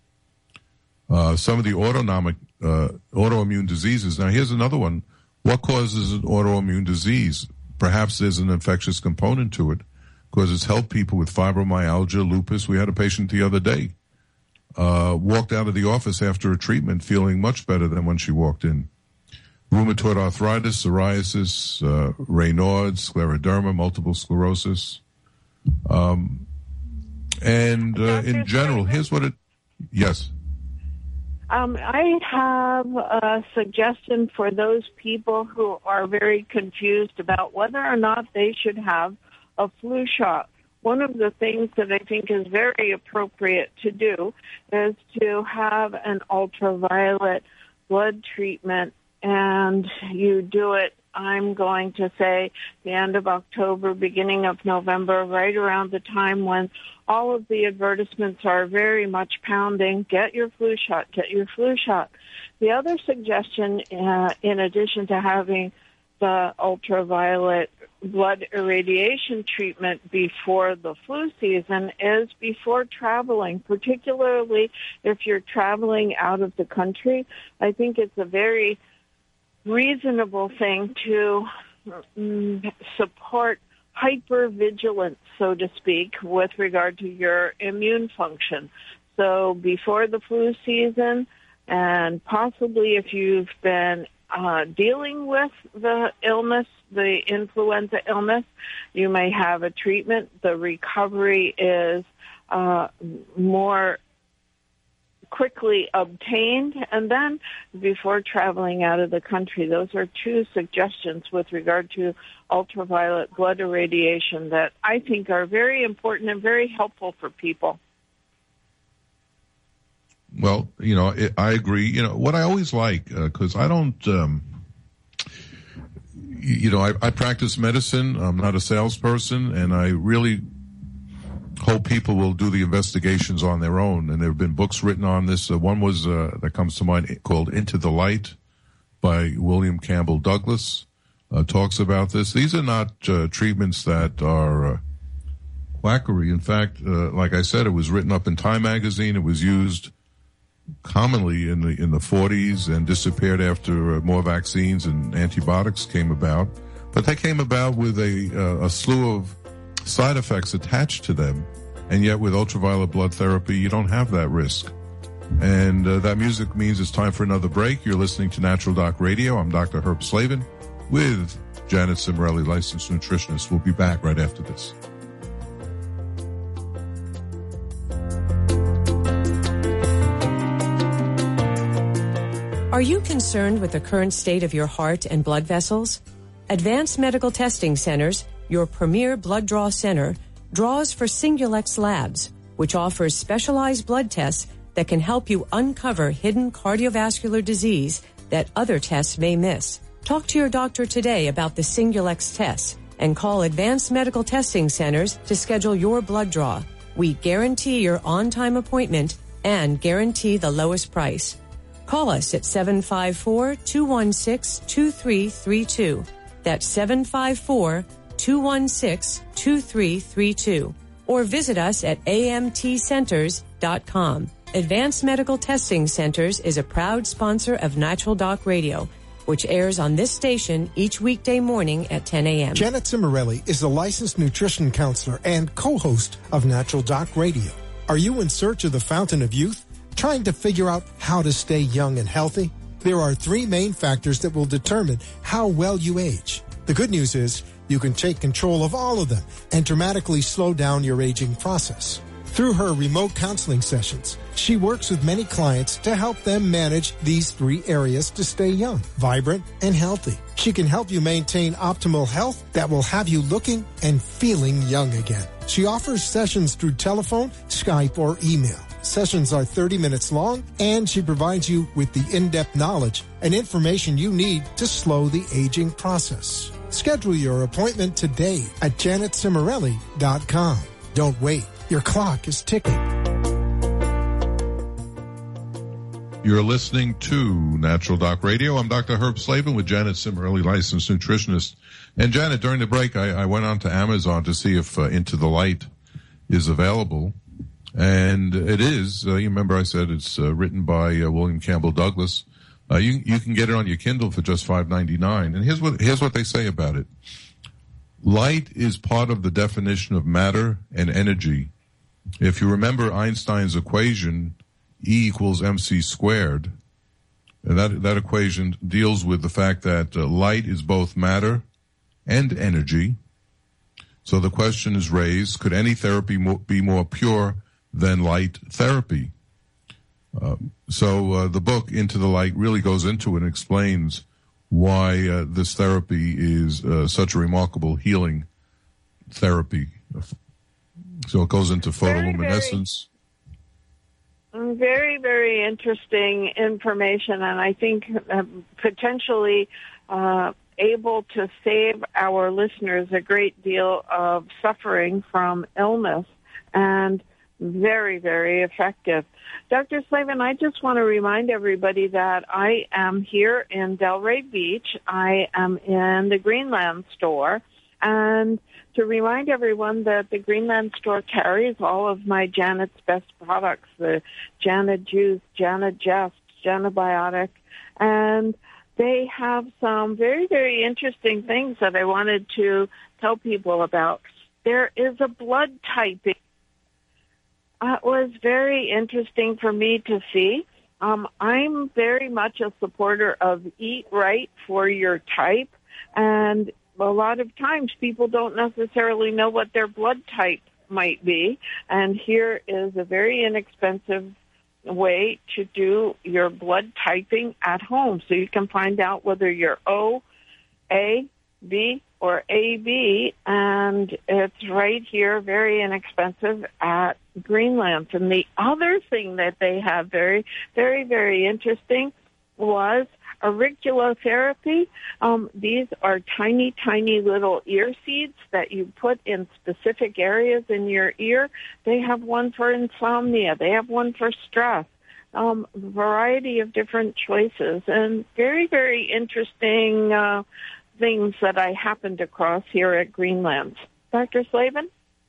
B: Uh, some of the autonomic, uh, autoimmune diseases. Now, here's another one. What causes an autoimmune disease? Perhaps there's an infectious component to it because it's helped people with fibromyalgia, lupus. We had a patient the other day, uh, walked out of the office after a treatment feeling much better than when she walked in. Rheumatoid arthritis, psoriasis, uh, Raynaud's, scleroderma, multiple sclerosis. Um, and uh, in general, here's what it, yes.
C: Um, I have a suggestion for those people who are very confused about whether or not they should have a flu shot. One of the things that I think is very appropriate to do is to have an ultraviolet blood treatment, and you do it, I'm going to say, the end of October, beginning of November, right around the time when all of the advertisements are very much pounding, get your flu shot, get your flu shot. The other suggestion, uh, in addition to having the ultraviolet blood irradiation treatment before the flu season, is before traveling, particularly if you're traveling out of the country. I think it's a very reasonable thing to mm, support hypervigilance, so to speak, with regard to your immune function. So before the flu season, and possibly if you've been uh, dealing with the illness, the influenza illness, you may have a treatment. The recovery is uh, more quickly obtained, and then before traveling out of the country. Those are two suggestions with regard to ultraviolet blood irradiation that I think are very important and very helpful for people.
B: Well, you know, it, I agree. You know, what I always like, because uh, I don't, um, you, you know, I, I practice medicine. I'm not a salesperson, and I really hope people will do the investigations on their own. And there have been books written on this. Uh, one was uh, that comes to mind called Into the Light by William Campbell Douglas. Uh, talks about this. These are not uh, treatments that are uh, quackery. In fact, uh, like I said, it was written up in Time magazine. It was used commonly in the in the forties and disappeared after uh, more vaccines and antibiotics came about. But they came about with a uh, a slew of side effects attached to them, and yet with ultraviolet blood therapy, you don't have that risk. And uh, that music means it's time for another break. You're listening to Natural Doc Radio. I'm Doctor Herb Slavin with Janet Cimorelli, licensed nutritionist. We'll be back right after this.
E: Are you concerned with the current state of your heart and blood vessels? Advanced Medical Testing Centers, your premier blood draw center, draws for Singulex Labs, which offers specialized blood tests that can help you uncover hidden cardiovascular disease that other tests may miss. Talk to your doctor today about the Singulex tests and call Advanced Medical Testing Centers to schedule your blood draw. We guarantee your on-time appointment and guarantee the lowest price. Call us at seven five four, two one six, two three three two. That's seven five four, two one six, two three three two. Or visit us at A M T centers dot com. Advanced Medical Testing Centers is a proud sponsor of Natural Doc Radio, which airs on this station each weekday morning at ten a.m.
A: Janet Cimorelli is a licensed nutrition counselor and co-host of Natural Doc Radio. Are you in search of the fountain of youth? Trying to figure out how to stay young and healthy? There are three main factors that will determine how well you age. The good news is you can take control of all of them and dramatically slow down your aging process. Through her remote counseling sessions, she works with many clients to help them manage these three areas to stay young, vibrant, and healthy. She can help you maintain optimal health that will have you looking and feeling young again. She offers sessions through telephone, Skype, or email. Sessions are thirty minutes long, and she provides you with the in-depth knowledge and information you need to slow the aging process. Schedule your appointment today at janet cimarelli dot com. Don't wait. Your clock is ticking.
B: You're listening to Natural Doc Radio. I'm Doctor Herb Slavin with Janet Cimarelli, licensed nutritionist. And Janet, during the break, I, I went on to Amazon to see if uh, Into the Light is available. And it is. Uh, you remember I said it's uh, written by uh, William Campbell Douglas. Uh, you you can get it on your Kindle for just five ninety-nine. And here's what here's what they say about it. Light is part of the definition of matter and energy. If you remember Einstein's equation, E equals mc squared, and that that equation deals with the fact that uh, light is both matter and energy. So the question is raised, could any therapy mo- be more pure than light therapy? Uh, so uh, the book, Into the Light, really goes into it and explains why uh, this therapy is uh, such a remarkable healing therapy. So it goes into photoluminescence.
C: Very, very, very interesting information, and I think uh, potentially uh, able to save our listeners a great deal of suffering from illness, and very, very effective. Doctor Slavin, I just want to remind everybody that I am here in Delray Beach. I am in the Greenland store, and to remind everyone that the Greenland store carries all of my Janet's Best products, the Janet Juice, Janet Jest, Janabiotic, and they have some very, very interesting things that I wanted to tell people about. There is a blood typing. Uh, it was very interesting for me to see. Um, I'm very much a supporter of eat right for your type, and a lot of times people don't necessarily know what their blood type might be, and here is a very inexpensive way to do your blood typing at home, so you can find out whether you're O, A, B, or A B, and it's right here, very inexpensive at Greenland. And the other thing that they have very, very, very interesting was auriculotherapy. Um, these are tiny, tiny little ear seeds that you put in specific areas in your ear. They have one for insomnia. They have one for stress. Um, variety of different choices, and very, very interesting uh, things that I happened across here at Greenland. Doctor Slavin?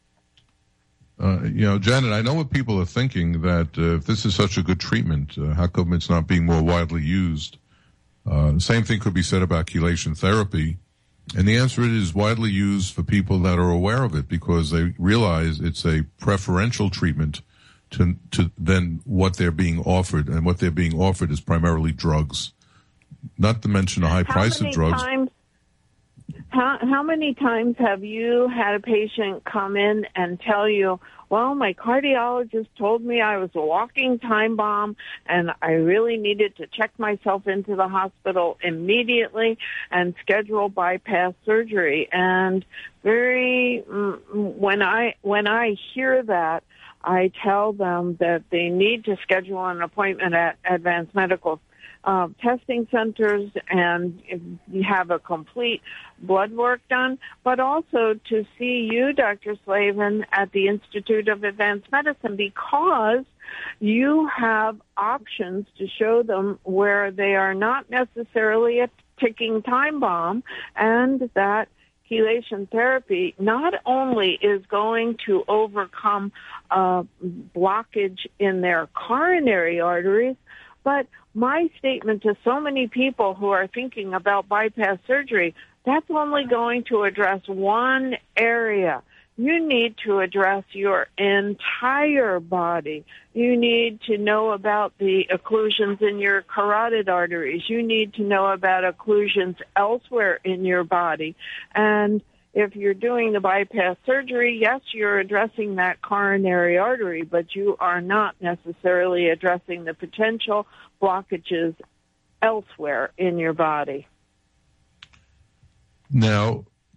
B: Uh, you know, Janet, I know what people are thinking, that uh, if this is such a good treatment, uh, how come it's not being more widely used? Uh, same thing could be said about chelation therapy. And the answer is widely used for people that are aware of it, because they realize it's a preferential treatment to, to than what they're being offered. And what they're being offered is primarily drugs. Not to mention the high
C: how
B: price of drugs.
C: Times, how, how many times have you had a patient come in and tell you, well, my cardiologist told me I was a walking time bomb and I really needed to check myself into the hospital immediately and schedule bypass surgery. And very, when I, when I hear that, I tell them that they need to schedule an appointment at Advanced Medical uh, testing centers and you have a complete blood work done, but also to see you, Doctor Slavin, at the Institute of Advanced Medicine, because you have options to show them where they are not necessarily a ticking time bomb, and that chelation therapy not only is going to overcome uh, blockage in their coronary arteries, but my statement to so many people who are thinking about bypass surgery, that's only going to address one area. You need to address your entire body. You need to know about the occlusions in your carotid arteries. You need to know about occlusions elsewhere in your body. And if you're doing the bypass surgery, yes, you're addressing that coronary artery, but you are not necessarily addressing the potential blockages elsewhere in your body.
B: Now,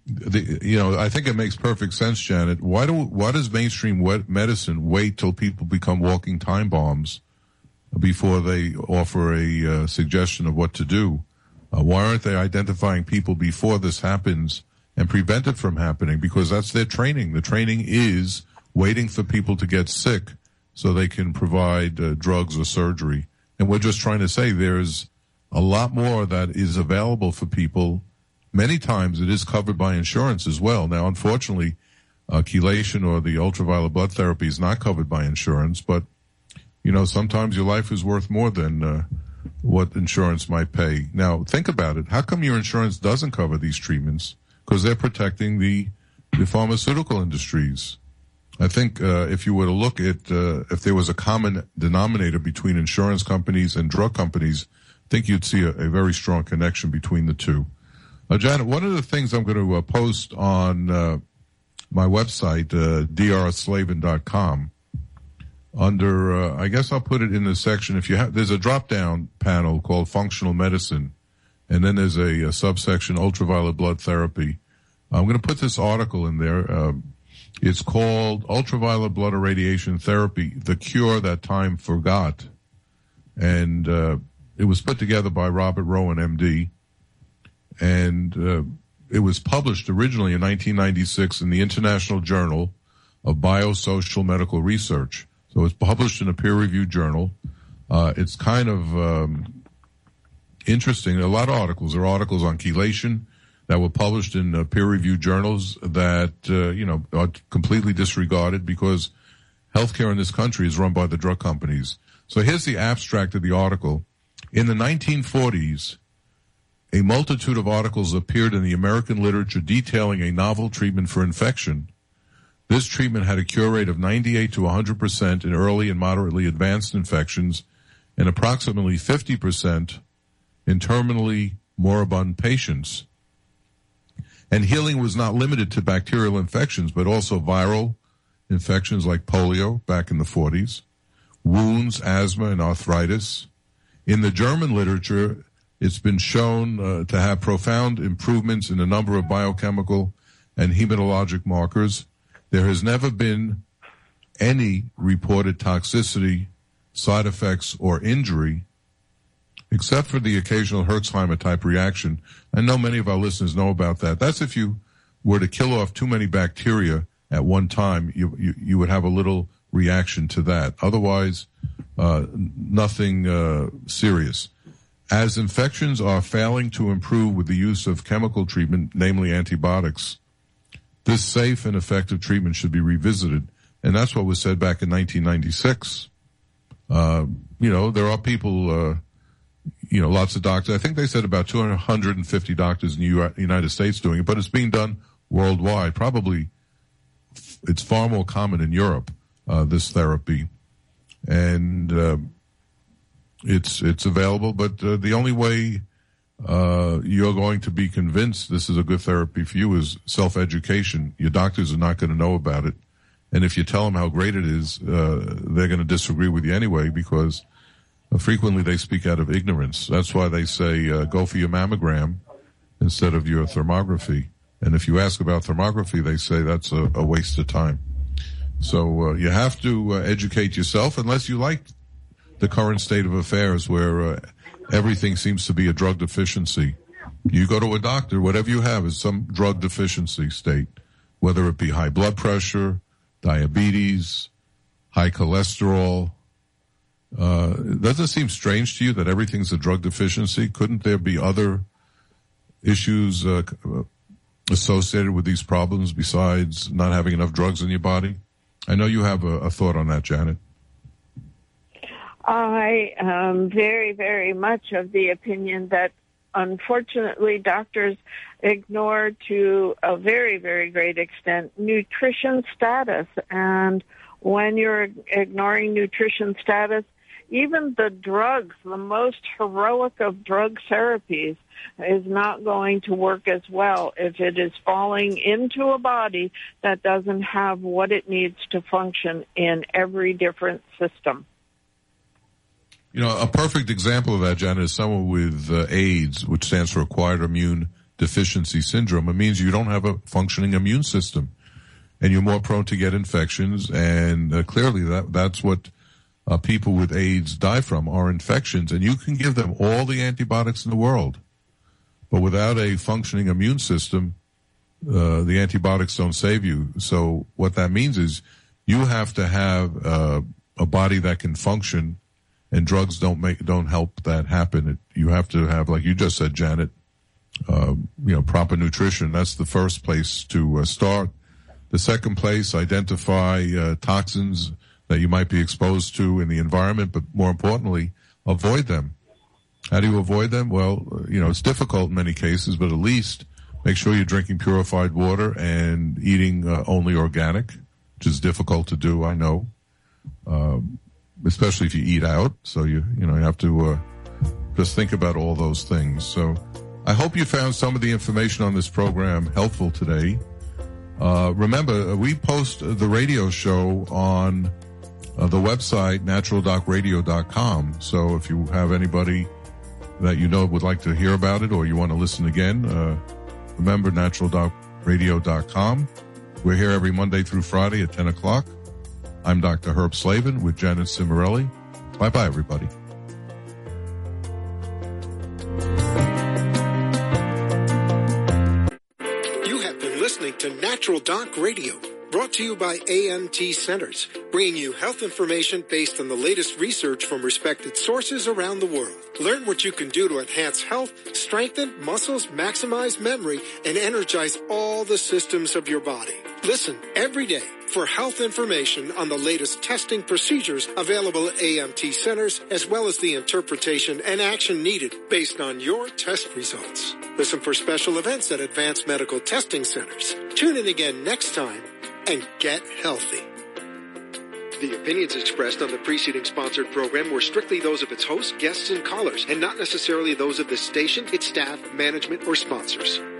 B: the, you know, I think it makes perfect sense, Janet. Why do why does mainstream medicine wait till people become walking time bombs before they offer a uh, suggestion of what to do? Uh, why aren't they identifying people before this happens and prevent it from happening? Because that's their training. The training is waiting for people to get sick so they can provide uh, drugs or surgery. And we're just trying to say there's a lot more that is available for people. Many times it is covered by insurance as well. Now, unfortunately, uh, chelation or the ultraviolet blood therapy is not covered by insurance, but, you know, sometimes your life is worth more than uh, what insurance might pay. Now, think about it. How come your insurance doesn't cover these treatments? Because they're protecting the, the pharmaceutical industries. I think uh, if you were to look at, uh, if there was a common denominator between insurance companies and drug companies, I think you'd see a, a very strong connection between the two. Uh, Janet, one of the things I'm going to uh, post on uh, my website, uh, d r slavin dot com, under, uh, I guess I'll put it in the section, if you have, there's a drop-down panel called Functional Medicine, and then there's a, a subsection, Ultraviolet Blood Therapy. I'm going to put this article in there. Uh, it's called Ultraviolet Blood Irradiation Therapy, The Cure That Time Forgot. And uh, it was put together by Robert Rowan, M D, and uh, it was published originally in nineteen ninety-six in the International Journal of Biosocial Medical Research. So it's published in a peer-reviewed journal. Uh, it's kind of um, interesting. A lot of articles. There are articles on chelation that were published in uh, peer-reviewed journals that, uh, you know, are completely disregarded because healthcare in this country is run by the drug companies. So here's the abstract of the article. In the nineteen forties, a multitude of articles appeared in the American literature detailing a novel treatment for infection. This treatment had a cure rate of ninety-eight to one hundred percent in early and moderately advanced infections and approximately fifty percent in terminally moribund patients. And healing was not limited to bacterial infections, but also viral infections like polio back in the forties, wounds, asthma, and arthritis. In the German literature, it's been shown uh, to have profound improvements in a number of biochemical and hematologic markers. There has never been any reported toxicity, side effects, or injury, except for the occasional Herxheimer-type reaction. I know many of our listeners know about that. That's if you were to kill off too many bacteria at one time, you, you, you would have a little reaction to that. Otherwise, uh, nothing uh, serious. As infections are failing to improve with the use of chemical treatment, namely antibiotics, this safe and effective treatment should be revisited. And that's what was said back in nineteen ninety-six. Uh, you know, there are people, uh, you know, lots of doctors. I think they said about two hundred fifty doctors in the U- United States doing it, but it's being done worldwide. Probably it's far more common in Europe, uh, this therapy. And, uh, It's it's available, but uh, the only way uh, you're going to be convinced this is a good therapy for you is self-education. Your doctors are not going to know about it. And if you tell them how great it is, uh, they're going to disagree with you anyway because uh, frequently they speak out of ignorance. That's why they say uh, go for your mammogram instead of your thermography. And if you ask about thermography, they say that's a, a waste of time. So uh, you have to uh, educate yourself unless you like the current state of affairs where uh, everything seems to be a drug deficiency. You go to a doctor, whatever you have is some drug deficiency state, whether it be high blood pressure, diabetes, high cholesterol. Uh, doesn't it seem strange to you that everything's a drug deficiency? Couldn't there be other issues uh, associated with these problems besides not having enough drugs in your body? I know you have a, a thought on that, Janet.
C: I am very, very much of the opinion that, unfortunately, doctors ignore to a very, very great extent nutrition status. And when you're ignoring nutrition status, even the drugs, the most heroic of drug therapies, is not going to work as well if it is falling into a body that doesn't have what it needs to function in every different system.
B: You know, a perfect example of that, Janet, is someone with uh, AIDS, which stands for acquired immune deficiency syndrome. It means you don't have a functioning immune system, and you're more prone to get infections. And uh, clearly, that that's what uh, people with AIDS die from, are infections. And you can give them all the antibiotics in the world, but without a functioning immune system, uh, the antibiotics don't save you. So what that means is you have to have uh, a body that can function, and drugs don't make don't help that happen. It, you have to have, like you just said, Janet, uh, you know, proper nutrition. That's the first place to uh, start. The second place, identify uh, toxins that you might be exposed to in the environment, but more importantly, avoid them. How do you avoid them? Well, you know, it's difficult in many cases, but at least make sure you're drinking purified water and eating uh, only organic, which is difficult to do, I know, um, especially if you eat out. So you, you know, you have to uh, just think about all those things. So I hope you found some of the information on this program helpful today. Uh, remember, we post the radio show on uh, the website, natural doc radio dot com. So if you have anybody that you know would like to hear about it, or you want to listen again, uh, remember natural doc radio dot com. We're here every Monday through Friday at ten o'clock. I'm Doctor Herb Slavin with Janet Cimarelli. Bye-bye, everybody.
A: Listening to Natural Doc Radio, brought to you by A M T Centers, bringing you health information based on the latest research from respected sources around the world. Learn what you can do to enhance health, strengthen muscles, maximize memory, and energize all the systems of your body. Listen every day for health information on the latest testing procedures available at A M T Centers, as well as the interpretation and action needed based on your test results. Listen for special events at Advanced Medical Testing Centers. Tune in again next time and get healthy. The opinions expressed on the preceding sponsored program were strictly those of its hosts, guests, and callers, and not necessarily those of the station, its staff, management, or sponsors.